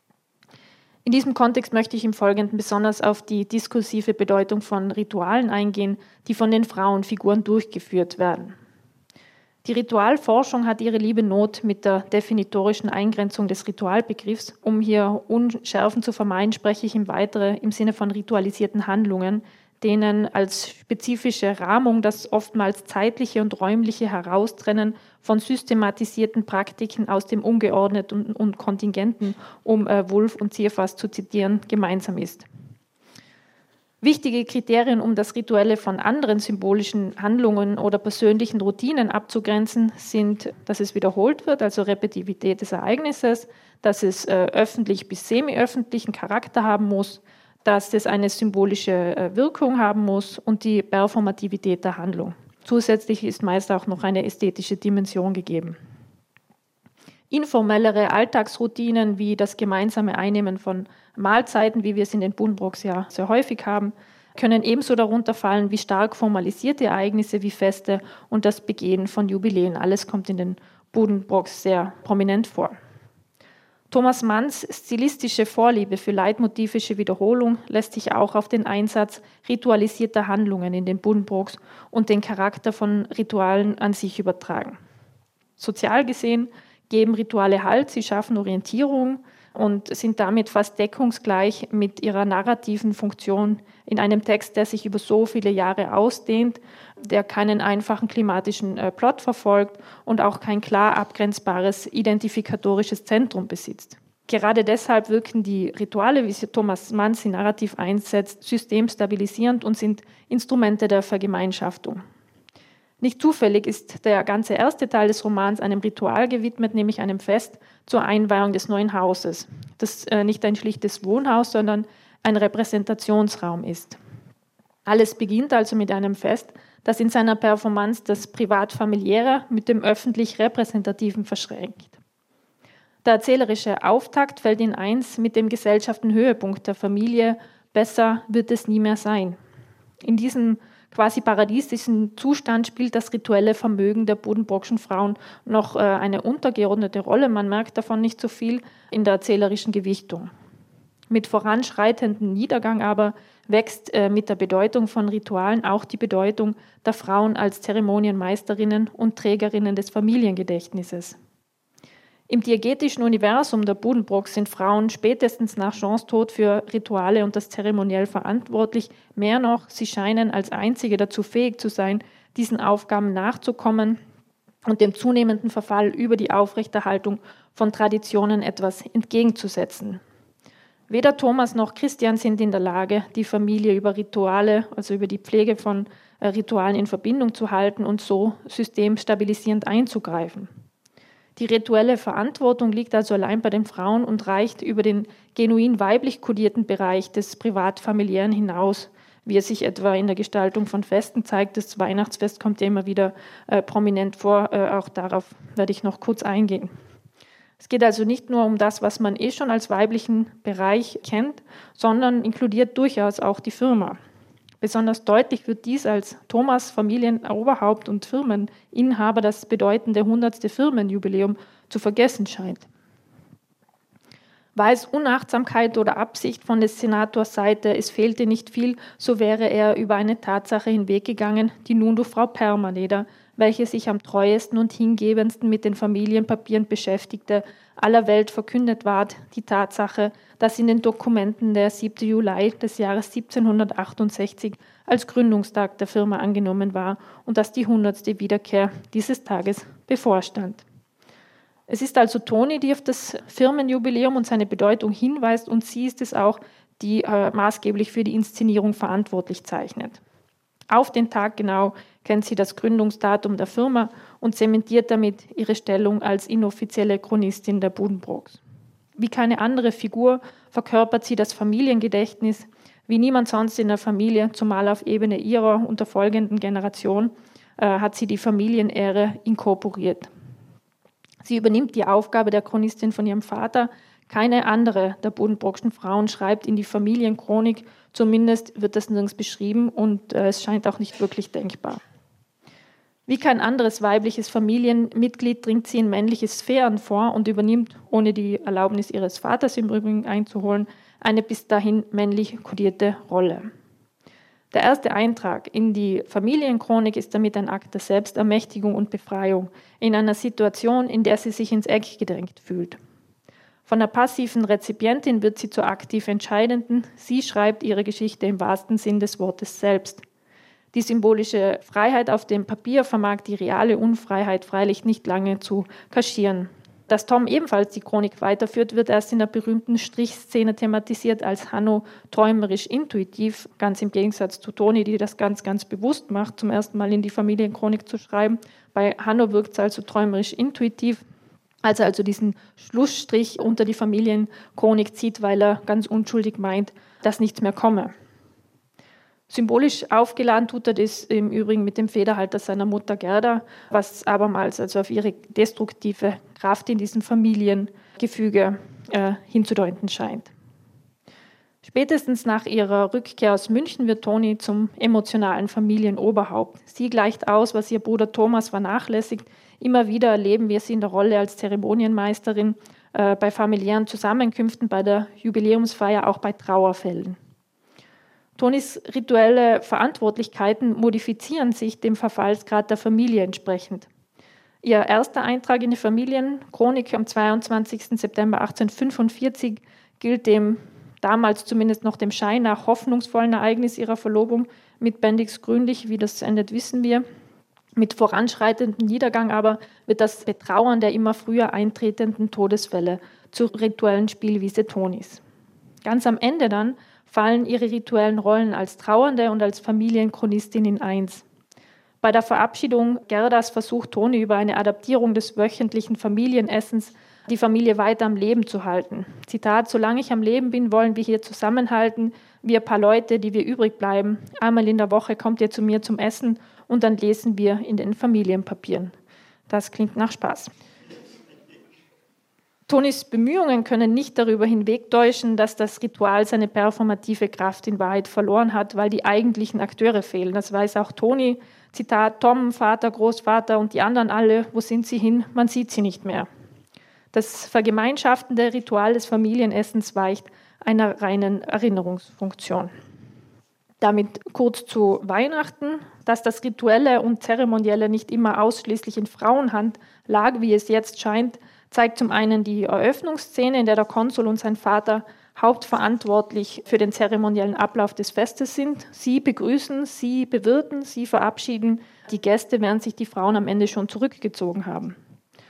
In diesem Kontext möchte ich im Folgenden besonders auf die diskursive Bedeutung von Ritualen eingehen, die von den Frauenfiguren durchgeführt werden. Die Ritualforschung hat ihre liebe Not mit der definitorischen Eingrenzung des Ritualbegriffs. Um hier Unschärfen zu vermeiden, spreche ich im Weiteren im Sinne von ritualisierten Handlungen, denen als spezifische Rahmung das oftmals zeitliche und räumliche Heraustrennen von systematisierten Praktiken aus dem Ungeordneten und Kontingenten, um äh, Wulff und Zierfass zu zitieren, gemeinsam ist. Wichtige Kriterien, um das Rituelle von anderen symbolischen Handlungen oder persönlichen Routinen abzugrenzen, sind, dass es wiederholt wird, also Repetitivität des Ereignisses, dass es äh, öffentlich bis semi-öffentlichen Charakter haben muss, dass es eine symbolische äh, Wirkung haben muss und die Performativität der Handlung. Zusätzlich ist meist auch noch eine ästhetische Dimension gegeben. Informellere Alltagsroutinen wie das gemeinsame Einnehmen von Mahlzeiten, wie wir es in den Buddenbrooks ja sehr häufig haben, können ebenso darunter fallen wie stark formalisierte Ereignisse wie Feste und das Begehen von Jubiläen. Alles kommt in den Buddenbrooks sehr prominent vor. Thomas Manns stilistische Vorliebe für leitmotivische Wiederholung lässt sich auch auf den Einsatz ritualisierter Handlungen in den Buddenbrooks und den Charakter von Ritualen an sich übertragen. Sozial gesehen geben Rituale Halt, sie schaffen Orientierung und sind damit fast deckungsgleich mit ihrer narrativen Funktion in einem Text, der sich über so viele Jahre ausdehnt, der keinen einfachen klimatischen äh, Plot verfolgt und auch kein klar abgrenzbares identifikatorisches Zentrum besitzt. Gerade deshalb wirken die Rituale, wie sie Thomas Mann sie narrativ einsetzt, systemstabilisierend und sind Instrumente der Vergemeinschaftung. Nicht zufällig ist der ganze erste Teil des Romans einem Ritual gewidmet, nämlich einem Fest zur Einweihung des neuen Hauses, das äh, nicht ein schlichtes Wohnhaus, sondern ein Repräsentationsraum ist. Alles beginnt also mit einem Fest, das in seiner Performance das Privat-Familiäre mit dem öffentlich-Repräsentativen verschränkt. Der erzählerische Auftakt fällt in eins mit dem Gesellschaftenhöhepunkt der Familie, besser wird es nie mehr sein. In diesem quasi paradiesischen Zustand spielt das rituelle Vermögen der Buddenbrookschen Frauen noch eine untergeordnete Rolle. Man merkt davon nicht so viel in der erzählerischen Gewichtung. Mit voranschreitendem Niedergang aber wächst mit der Bedeutung von Ritualen auch die Bedeutung der Frauen als Zeremonienmeisterinnen und Trägerinnen des Familiengedächtnisses. Im diegetischen Universum der Buddenbrooks sind Frauen spätestens nach Jeans Tod für Rituale und das Zeremoniell verantwortlich. Mehr noch, sie scheinen als einzige dazu fähig zu sein, diesen Aufgaben nachzukommen und dem zunehmenden Verfall über die Aufrechterhaltung von Traditionen etwas entgegenzusetzen. Weder Thomas noch Christian sind in der Lage, die Familie über Rituale, also über die Pflege von äh, Ritualen in Verbindung zu halten und so systemstabilisierend einzugreifen. Die rituelle Verantwortung liegt also allein bei den Frauen und reicht über den genuin weiblich kodierten Bereich des Privatfamiliären hinaus, wie es sich etwa in der Gestaltung von Festen zeigt. Das Weihnachtsfest kommt ja immer wieder äh, prominent vor, äh, auch darauf werde ich noch kurz eingehen. Es geht also nicht nur um das, was man eh schon als weiblichen Bereich kennt, sondern inkludiert durchaus auch die Firma. Besonders deutlich wird dies, als Thomas Familienoberhaupt und Firmeninhaber das bedeutende hundertste Firmenjubiläum zu vergessen scheint. War es Unachtsamkeit oder Absicht von des Senators Seite, es fehlte nicht viel, so wäre er über eine Tatsache hinweggegangen, die nun durch Frau Permaleder, welche sich am treuesten und hingebendsten mit den Familienpapieren beschäftigte, aller Welt verkündet ward, die Tatsache, dass in den Dokumenten der siebte Juli des Jahres siebzehnhundertachtundsechzig als Gründungstag der Firma angenommen war und dass die hundertste Wiederkehr dieses Tages bevorstand. Es ist also Toni, die auf das Firmenjubiläum und seine Bedeutung hinweist, und sie ist es auch, die äh, maßgeblich für die Inszenierung verantwortlich zeichnet. Auf den Tag genau kennt sie das Gründungsdatum der Firma und zementiert damit ihre Stellung als inoffizielle Chronistin der Buddenbrooks. Wie keine andere Figur verkörpert sie das Familiengedächtnis, wie niemand sonst in der Familie, zumal auf Ebene ihrer und der folgenden Generation, äh, hat sie die Familienehre inkorporiert. Sie übernimmt die Aufgabe der Chronistin von ihrem Vater. Keine andere der Buddenbrookschen Frauen schreibt in die Familienchronik, zumindest wird das nirgends beschrieben und äh, es scheint auch nicht wirklich denkbar. Wie kein anderes weibliches Familienmitglied dringt sie in männliche Sphären vor und übernimmt, ohne die Erlaubnis ihres Vaters im Übrigen einzuholen, eine bis dahin männlich kodierte Rolle. Der erste Eintrag in die Familienchronik ist damit ein Akt der Selbstermächtigung und Befreiung in einer Situation, in der sie sich ins Eck gedrängt fühlt. Von der passiven Rezipientin wird sie zur aktiv Entscheidenden. Sie schreibt ihre Geschichte im wahrsten Sinn des Wortes selbst. Die symbolische Freiheit auf dem Papier vermag die reale Unfreiheit freilich nicht lange zu kaschieren. Dass Tom ebenfalls die Chronik weiterführt, wird erst in der berühmten Strichszene thematisiert, als Hanno träumerisch intuitiv, ganz im Gegensatz zu Toni, die das ganz, ganz bewusst macht, zum ersten Mal in die Familienchronik zu schreiben. Bei Hanno wirkt es also träumerisch intuitiv, als er also diesen Schlussstrich unter die Familienchronik zieht, weil er ganz unschuldig meint, dass nichts mehr komme. Symbolisch aufgeladen tut er das im Übrigen mit dem Federhalter seiner Mutter Gerda, was abermals also auf ihre destruktive Kraft in diesem Familiengefüge äh, hinzudeuten scheint. Spätestens nach ihrer Rückkehr aus München wird Toni zum emotionalen Familienoberhaupt. Sie gleicht aus, was ihr Bruder Thomas vernachlässigt. Immer wieder erleben wir sie in der Rolle als Zeremonienmeisterin äh, bei familiären Zusammenkünften, bei der Jubiläumsfeier, auch bei Trauerfällen. Tonis rituelle Verantwortlichkeiten modifizieren sich dem Verfallsgrad der Familie entsprechend. Ihr erster Eintrag in die Familienchronik am zweiundzwanzigsten September achtzehnhundertfünfundvierzig gilt dem damals zumindest noch dem Schein nach hoffnungsvollen Ereignis ihrer Verlobung mit Bendix Grünlich. Wie das endet, wissen wir. Mit voranschreitendem Niedergang aber wird das Betrauern der immer früher eintretenden Todesfälle zur rituellen Spielwiese Tonis. Ganz am Ende dann fallen ihre rituellen Rollen als Trauernde und als Familienchronistin in eins. Bei der Verabschiedung Gerdas versucht Toni über eine Adaptierung des wöchentlichen Familienessens die Familie weiter am Leben zu halten. Zitat: Solange ich am Leben bin, wollen wir hier zusammenhalten, wir paar Leute, die wir übrig bleiben. Einmal in der Woche kommt ihr zu mir zum Essen und dann lesen wir in den Familienpapieren. Das klingt nach Spaß. Tonis Bemühungen können nicht darüber hinwegtäuschen, dass das Ritual seine performative Kraft in Wahrheit verloren hat, weil die eigentlichen Akteure fehlen. Das weiß auch Toni. Zitat: Tom, Vater, Großvater und die anderen alle, wo sind sie hin? Man sieht sie nicht mehr. Das vergemeinschaftende Ritual des Familienessens weicht einer reinen Erinnerungsfunktion. Damit kurz zu Weihnachten. Dass das Rituelle und Zeremonielle nicht immer ausschließlich in Frauenhand lag, wie es jetzt scheint, zeigt zum einen die Eröffnungsszene, in der der Konsul und sein Vater hauptverantwortlich für den zeremoniellen Ablauf des Festes sind. Sie begrüßen, sie bewirten, sie verabschieden die Gäste, während sich die Frauen am Ende schon zurückgezogen haben.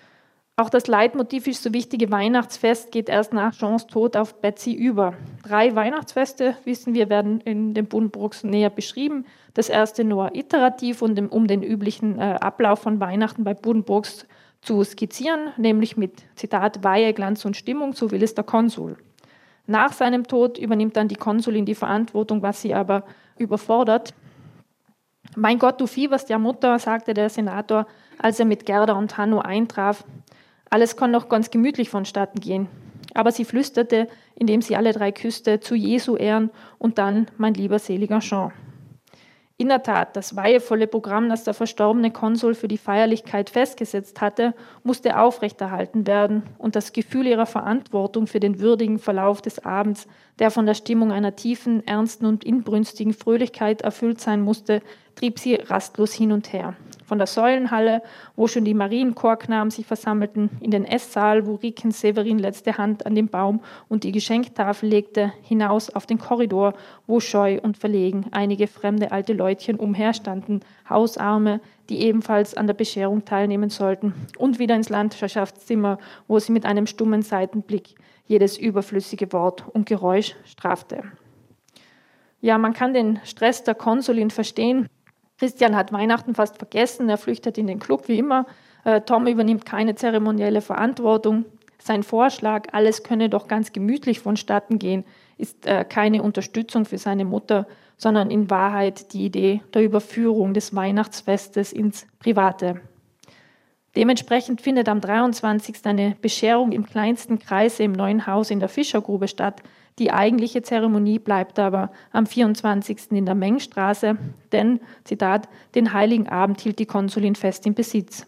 Auch das leitmotivisch so wichtige Weihnachtsfest geht erst nach Jeans Tod auf Betsy über. Drei Weihnachtsfeste, wissen wir, werden in den Buddenbrooks näher beschrieben. Das erste nur iterativ und um den üblichen äh, Ablauf von Weihnachten bei Buddenbrooks zu skizzieren, nämlich mit, Zitat, Weihe, Glanz und Stimmung, so will es der Konsul. Nach seinem Tod übernimmt dann die Konsulin die Verantwortung, was sie aber überfordert. Mein Gott, du fieberst ja, Mutter, sagte der Senator, als er mit Gerda und Hanno eintraf. Alles kann noch ganz gemütlich vonstatten gehen. Aber sie flüsterte, indem sie alle drei küsste, zu Jesu Ehren und dann, mein lieber seliger Jean. In der Tat, das weihevolle Programm, das der verstorbene Konsul für die Feierlichkeit festgesetzt hatte, musste aufrechterhalten werden und das Gefühl ihrer Verantwortung für den würdigen Verlauf des Abends, der von der Stimmung einer tiefen, ernsten und inbrünstigen Fröhlichkeit erfüllt sein musste, trieb sie rastlos hin und her. Von der Säulenhalle, wo schon die Marienchorknaben sich versammelten, in den Esssaal, wo Riken Severin letzte Hand an den Baum und die Geschenktafel legte, hinaus auf den Korridor, wo scheu und verlegen einige fremde alte Leutchen umherstanden, Hausarme, die ebenfalls an der Bescherung teilnehmen sollten, und wieder ins Landschaftszimmer, wo sie mit einem stummen Seitenblick jedes überflüssige Wort und Geräusch strafte. Ja, man kann den Stress der Konsulin verstehen. Christian hat Weihnachten fast vergessen, er flüchtet in den Club wie immer. Äh, Tom übernimmt keine zeremonielle Verantwortung. Sein Vorschlag, alles könne doch ganz gemütlich vonstatten gehen, ist äh, keine Unterstützung für seine Mutter, sondern in Wahrheit die Idee der Überführung des Weihnachtsfestes ins Private. Dementsprechend findet am dreiundzwanzigsten eine Bescherung im kleinsten Kreise im neuen Haus in der Fischergrube statt. Die eigentliche Zeremonie bleibt aber am vierundzwanzigsten in der Mengstraße, denn, Zitat, den Heiligen Abend hielt die Konsulin fest im Besitz.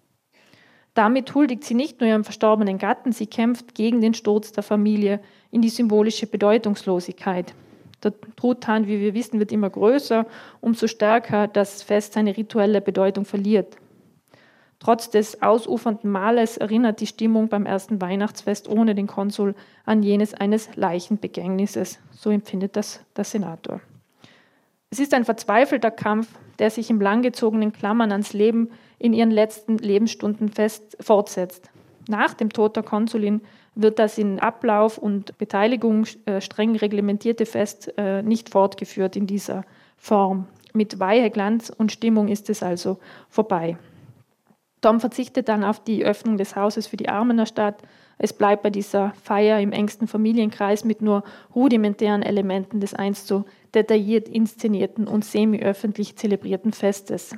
Damit huldigt sie nicht nur ihrem verstorbenen Gatten, sie kämpft gegen den Sturz der Familie in die symbolische Bedeutungslosigkeit. Der Truthahn, wie wir wissen, wird immer größer, umso stärker das Fest seine rituelle Bedeutung verliert. Trotz des ausufernden Mahles erinnert die Stimmung beim ersten Weihnachtsfest ohne den Konsul an jenes eines Leichenbegängnisses. So empfindet das der Senator. Es ist ein verzweifelter Kampf, der sich im langgezogenen Klammern ans Leben in ihren letzten Lebensstunden fest fortsetzt. Nach dem Tod der Konsulin wird das in Ablauf und Beteiligung äh, streng reglementierte Fest äh, nicht fortgeführt in dieser Form. Mit Weihe, Glanz und Stimmung ist es also vorbei. Tom verzichtet dann auf die Öffnung des Hauses für die Armen der Stadt. Es bleibt bei dieser Feier im engsten Familienkreis mit nur rudimentären Elementen des einst so detailliert inszenierten und semi-öffentlich zelebrierten Festes.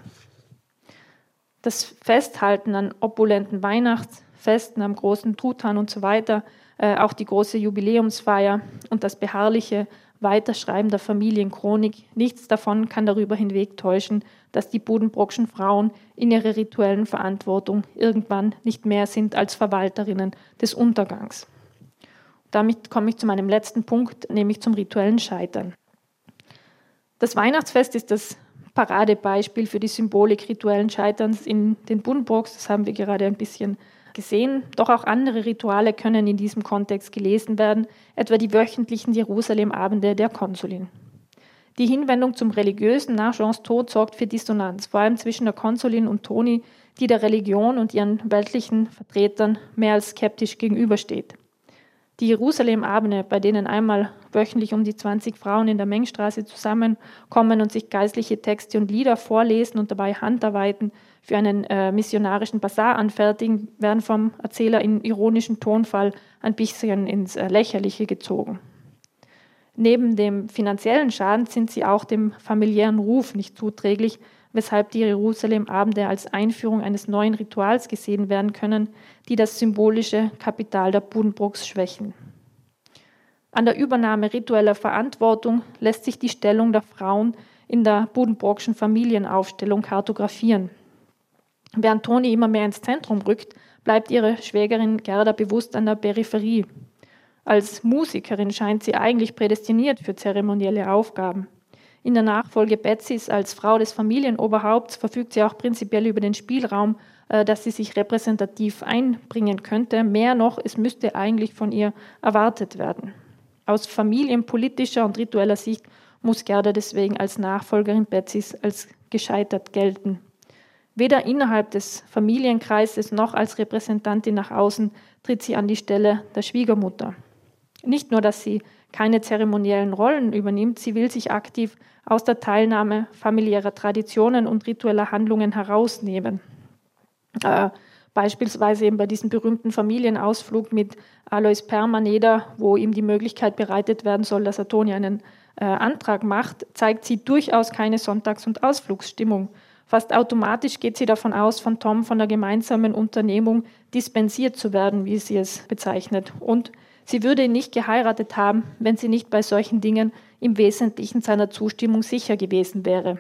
Das Festhalten an opulenten Weihnachtsfesten, am großen Truthahn und so weiter, äh, auch die große Jubiläumsfeier und das beharrliche Weiterschreiben der Familienchronik, nichts davon kann darüber hinwegtäuschen, dass die Buddenbrookschen Frauen in ihrer rituellen Verantwortung irgendwann nicht mehr sind als Verwalterinnen des Untergangs. Damit komme ich zu meinem letzten Punkt, nämlich zum rituellen Scheitern. Das Weihnachtsfest ist das Paradebeispiel für die Symbolik rituellen Scheiterns in den Buddenbrooks, das haben wir gerade ein bisschen gesehen. Doch auch andere Rituale können in diesem Kontext gelesen werden, etwa die wöchentlichen Jerusalem-Abende der Konsulin. Die Hinwendung zum Religiösen nach Jeans Tod sorgt für Dissonanz, vor allem zwischen der Konsulin und Toni, die der Religion und ihren weltlichen Vertretern mehr als skeptisch gegenübersteht. Die Jerusalem-Abende, bei denen einmal wöchentlich um die zwanzig Frauen in der Mengstraße zusammenkommen und sich geistliche Texte und Lieder vorlesen und dabei Handarbeiten für einen äh, missionarischen Basar anfertigen, werden vom Erzähler in ironischem Tonfall ein bisschen ins äh, Lächerliche gezogen. Neben dem finanziellen Schaden sind sie auch dem familiären Ruf nicht zuträglich, weshalb die Jerusalem-Abende als Einführung eines neuen Rituals gesehen werden können, die das symbolische Kapital der Buddenbrooks schwächen. An der Übernahme ritueller Verantwortung lässt sich die Stellung der Frauen in der Buddenbrookschen Familienaufstellung kartografieren. Während Toni immer mehr ins Zentrum rückt, bleibt ihre Schwägerin Gerda bewusst an der Peripherie. Als Musikerin scheint sie eigentlich prädestiniert für zeremonielle Aufgaben. In der Nachfolge Betsys als Frau des Familienoberhaupts verfügt sie auch prinzipiell über den Spielraum, äh, dass sie sich repräsentativ einbringen könnte. Mehr noch, es müsste eigentlich von ihr erwartet werden. Aus familienpolitischer und ritueller Sicht muss Gerda deswegen als Nachfolgerin Betsys als gescheitert gelten. Weder innerhalb des Familienkreises noch als Repräsentantin nach außen tritt sie an die Stelle der Schwiegermutter. Nicht nur, dass sie keine zeremoniellen Rollen übernimmt, sie will sich aktiv aus der Teilnahme familiärer Traditionen und ritueller Handlungen herausnehmen. Äh, beispielsweise eben bei diesem berühmten Familienausflug mit Alois Permaneder, wo ihm die Möglichkeit bereitet werden soll, dass er Toni einen äh, Antrag macht, zeigt sie durchaus keine Sonntags- und Ausflugsstimmung. Fast automatisch geht sie davon aus, von Tom von der gemeinsamen Unternehmung dispensiert zu werden, wie sie es bezeichnet. Und sie würde ihn nicht geheiratet haben, wenn sie nicht bei solchen Dingen im Wesentlichen seiner Zustimmung sicher gewesen wäre.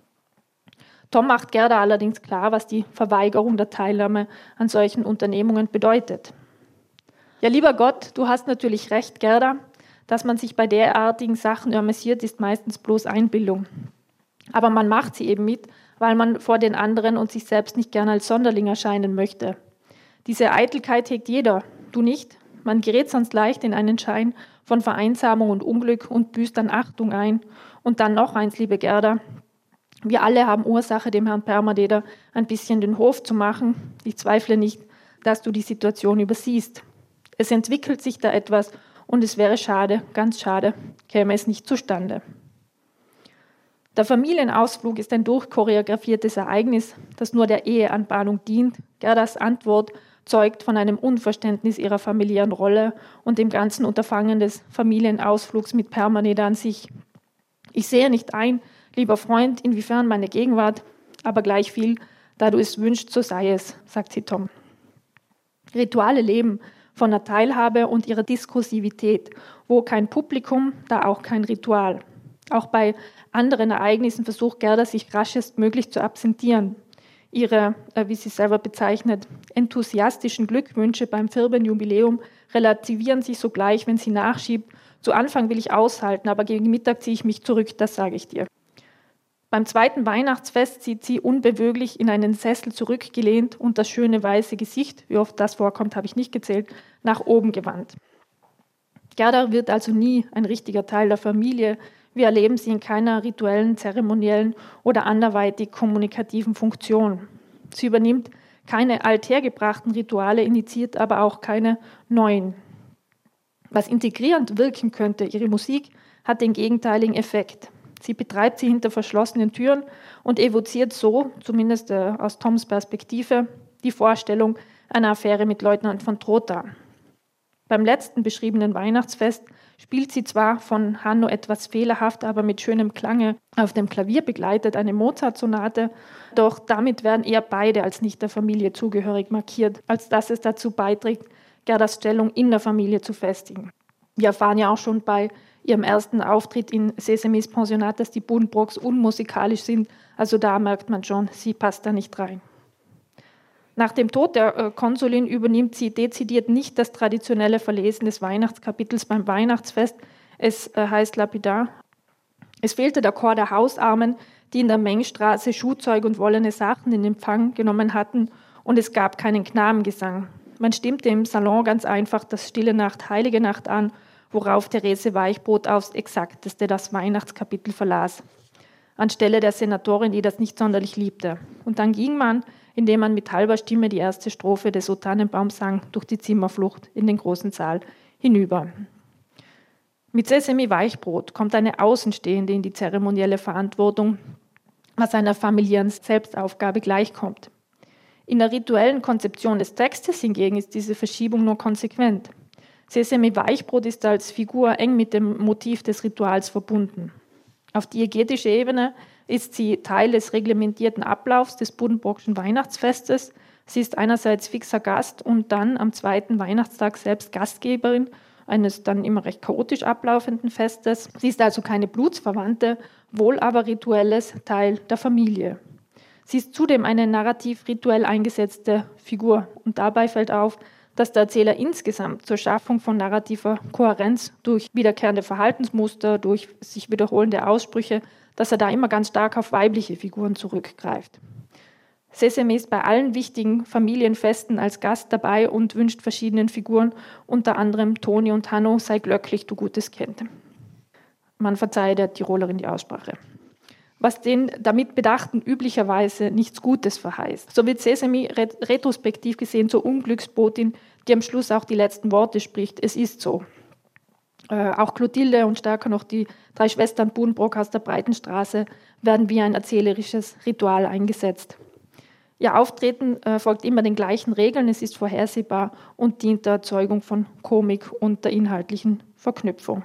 Tom macht Gerda allerdings klar, was die Verweigerung der Teilnahme an solchen Unternehmungen bedeutet. Ja, lieber Gott, du hast natürlich recht, Gerda, dass man sich bei derartigen Sachen amüsiert, ist meistens bloß Einbildung. Aber man macht sie eben mit, weil man vor den anderen und sich selbst nicht gern als Sonderling erscheinen möchte. Diese Eitelkeit hegt jeder, du nicht? Man gerät sonst leicht in einen Schein von Vereinsamung und Unglück und büßt an Achtung ein. Und dann noch eins, liebe Gerda, wir alle haben Ursache, dem Herrn Permadeder ein bisschen den Hof zu machen. Ich zweifle nicht, dass du die Situation übersiehst. Es entwickelt sich da etwas und es wäre schade, ganz schade, käme es nicht zustande. Der Familienausflug ist ein durchchoreografiertes Ereignis, das nur der Eheanbahnung dient. Gerdas Antwort zeugt von einem Unverständnis ihrer familiären Rolle und dem ganzen Unterfangen des Familienausflugs mit Permaneder an sich. Ich sehe nicht ein, lieber Freund, inwiefern meine Gegenwart, aber gleich viel, da du es wünschst, so sei es, sagt sie Tom. Rituale leben von der Teilhabe und ihrer Diskursivität, wo kein Publikum, da auch kein Ritual. Auch bei anderen Ereignissen versucht Gerda, sich raschestmöglich zu absentieren. Ihre, äh, wie sie selber bezeichnet, enthusiastischen Glückwünsche beim Firbenjubiläum relativieren sich sogleich, wenn sie nachschiebt. Zu Anfang will ich aushalten, aber gegen Mittag ziehe ich mich zurück, das sage ich dir. Beim zweiten Weihnachtsfest sieht sie unbeweglich in einen Sessel zurückgelehnt und das schöne weiße Gesicht, wie oft das vorkommt, habe ich nicht gezählt, nach oben gewandt. Gerda wird also nie ein richtiger Teil der Familie. Wir erleben sie in keiner rituellen, zeremoniellen oder anderweitig kommunikativen Funktion. Sie übernimmt keine althergebrachten Rituale, initiiert aber auch keine neuen. Was integrierend wirken könnte, ihre Musik hat den gegenteiligen Effekt. Sie betreibt sie hinter verschlossenen Türen und evoziert so, zumindest äh, aus Toms Perspektive, die Vorstellung einer Affäre mit Leutnant von Trotha. Beim letzten beschriebenen Weihnachtsfest spielt sie zwar von Hanno etwas fehlerhaft, aber mit schönem Klange auf dem Klavier begleitet, eine Mozart-Sonate, doch damit werden eher beide als nicht der Familie zugehörig markiert, als dass es dazu beiträgt, Gerdas Stellung in der Familie zu festigen. Wir erfahren ja auch schon bei ihrem ersten Auftritt in Sesemis Pensionat, dass die Buddenbrooks unmusikalisch sind, also da merkt man schon, sie passt da nicht rein. Nach dem Tod der äh, Konsulin übernimmt sie dezidiert nicht das traditionelle Verlesen des Weihnachtskapitels beim Weihnachtsfest. Es äh, heißt lapidar: Es fehlte der Chor der Hausarmen, die in der Mengstraße Schuhzeug und wollene Sachen in Empfang genommen hatten, und es gab keinen Knabengesang. Man stimmte im Salon ganz einfach das Stille Nacht, Heilige Nacht an, worauf Therese Weichbrot aufs Exakteste das Weihnachtskapitel verlas, anstelle der Senatorin, die das nicht sonderlich liebte. Und dann ging man, indem man mit halber Stimme die erste Strophe des O Tannenbaum sang, durch die Zimmerflucht in den großen Saal hinüber. Mit Sesemi Weichbrot kommt eine Außenstehende in die zeremonielle Verantwortung, was einer familiären Selbstaufgabe gleichkommt. In der rituellen Konzeption des Textes hingegen ist diese Verschiebung nur konsequent. Sesemi Weichbrot ist als Figur eng mit dem Motiv des Rituals verbunden. Auf diegetische Ebene ist sie Teil des reglementierten Ablaufs des Buddenbrookschen Weihnachtsfestes. Sie ist einerseits fixer Gast und dann am zweiten Weihnachtstag selbst Gastgeberin eines dann immer recht chaotisch ablaufenden Festes. Sie ist also keine Blutsverwandte, wohl aber rituelles Teil der Familie. Sie ist zudem eine narrativ rituell eingesetzte Figur und dabei fällt auf, dass der Erzähler insgesamt zur Schaffung von narrativer Kohärenz durch wiederkehrende Verhaltensmuster, durch sich wiederholende Aussprüche, dass er da immer ganz stark auf weibliche Figuren zurückgreift. Sesemi ist bei allen wichtigen Familienfesten als Gast dabei und wünscht verschiedenen Figuren, unter anderem Toni und Hanno, sei glücklich, du gutes Kind. Man verzeihe der Tirolerin die Aussprache. was den damit Bedachten üblicherweise nichts Gutes verheißt. So wird Sesemi retrospektiv gesehen zur Unglücksbotin, die am Schluss auch die letzten Worte spricht. Es ist so. Äh, auch Clotilde und stärker noch die drei Schwestern Buddenbrook aus der Breitenstraße werden wie ein erzählerisches Ritual eingesetzt. Ihr Auftreten äh, folgt immer den gleichen Regeln, es ist vorhersehbar und dient der Erzeugung von Komik und der inhaltlichen Verknüpfung.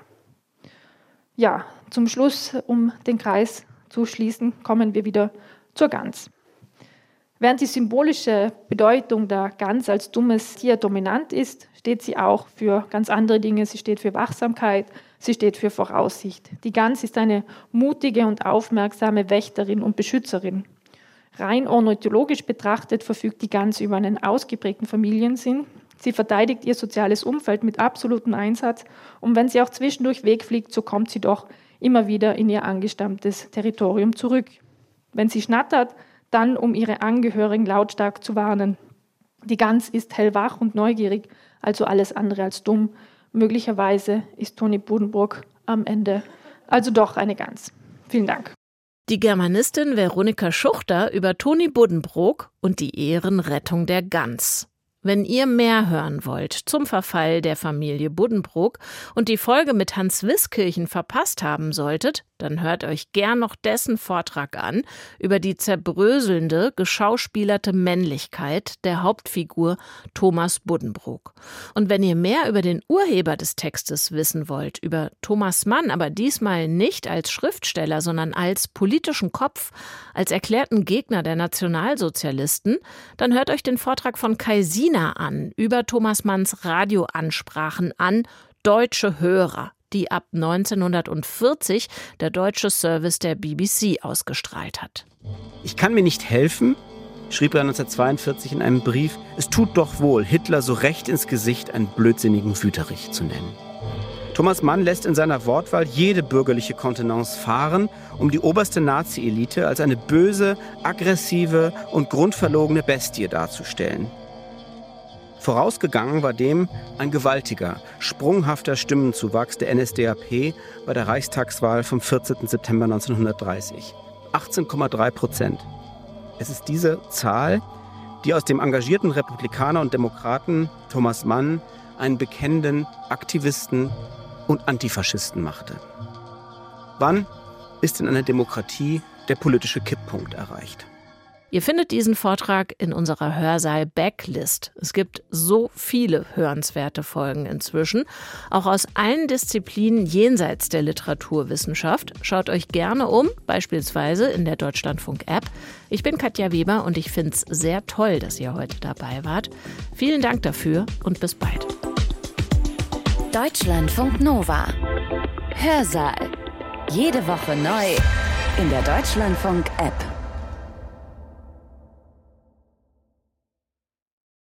Ja, zum Schluss, um den Kreis zu schließen, kommen wir wieder zur Gans. Während die symbolische Bedeutung der Gans als dummes Tier dominant ist, steht sie auch für ganz andere Dinge. Sie steht für Wachsamkeit, sie steht für Voraussicht. Die Gans ist eine mutige und aufmerksame Wächterin und Beschützerin. Rein ornithologisch betrachtet verfügt die Gans über einen ausgeprägten Familiensinn. Sie verteidigt ihr soziales Umfeld mit absolutem Einsatz und wenn sie auch zwischendurch wegfliegt, so kommt sie doch immer wieder in ihr angestammtes Territorium zurück. Wenn sie schnattert, dann um ihre Angehörigen lautstark zu warnen. Die Gans ist hellwach und neugierig, also alles andere als dumm. Möglicherweise ist Toni Buddenbrook am Ende also doch eine Gans. Vielen Dank. Die Germanistin Veronika Schuchter über Toni Buddenbrook und die Ehrenrettung der Gans. Wenn ihr mehr hören wollt zum Verfall der Familie Buddenbrook und die Folge mit Hans Wiskirchen verpasst haben solltet, dann hört euch gern noch dessen Vortrag an über die zerbröselnde, geschauspielerte Männlichkeit der Hauptfigur Thomas Buddenbrook. Und wenn ihr mehr über den Urheber des Textes wissen wollt, über Thomas Mann, aber diesmal nicht als Schriftsteller, sondern als politischen Kopf, als erklärten Gegner der Nationalsozialisten, dann hört euch den Vortrag von Kai Sina an über Thomas Manns Radioansprachen an deutsche Hörer, die ab neunzehnhundertvierzig der deutsche Service der B B C ausgestrahlt hat. Ich kann mir nicht helfen, schrieb er neunzehnhundertzweiundvierzig in einem Brief, es tut doch wohl, Hitler so recht ins Gesicht einen blödsinnigen Wüterich zu nennen. Thomas Mann lässt in seiner Wortwahl jede bürgerliche Kontenance fahren, um die oberste Nazi-Elite als eine böse, aggressive und grundverlogene Bestie darzustellen. Vorausgegangen war dem ein gewaltiger, sprunghafter Stimmenzuwachs der N S D A P bei der Reichstagswahl vom vierzehnten September neunzehnhundertdreißig. achtzehn Komma drei Prozent. Es ist diese Zahl, die aus dem engagierten Republikaner und Demokraten Thomas Mann einen bekennenden Aktivisten und Antifaschisten machte. Wann ist in einer Demokratie der politische Kipppunkt erreicht? Ihr findet diesen Vortrag in unserer Hörsaal-Backlist. Es gibt so viele hörenswerte Folgen inzwischen, auch aus allen Disziplinen jenseits der Literaturwissenschaft. Schaut euch gerne um, beispielsweise in der Deutschlandfunk-App. Ich bin Katja Weber und ich finde es sehr toll, dass ihr heute dabei wart. Vielen Dank dafür und bis bald. Deutschlandfunk Nova. Hörsaal. Jede Woche neu in der Deutschlandfunk-App.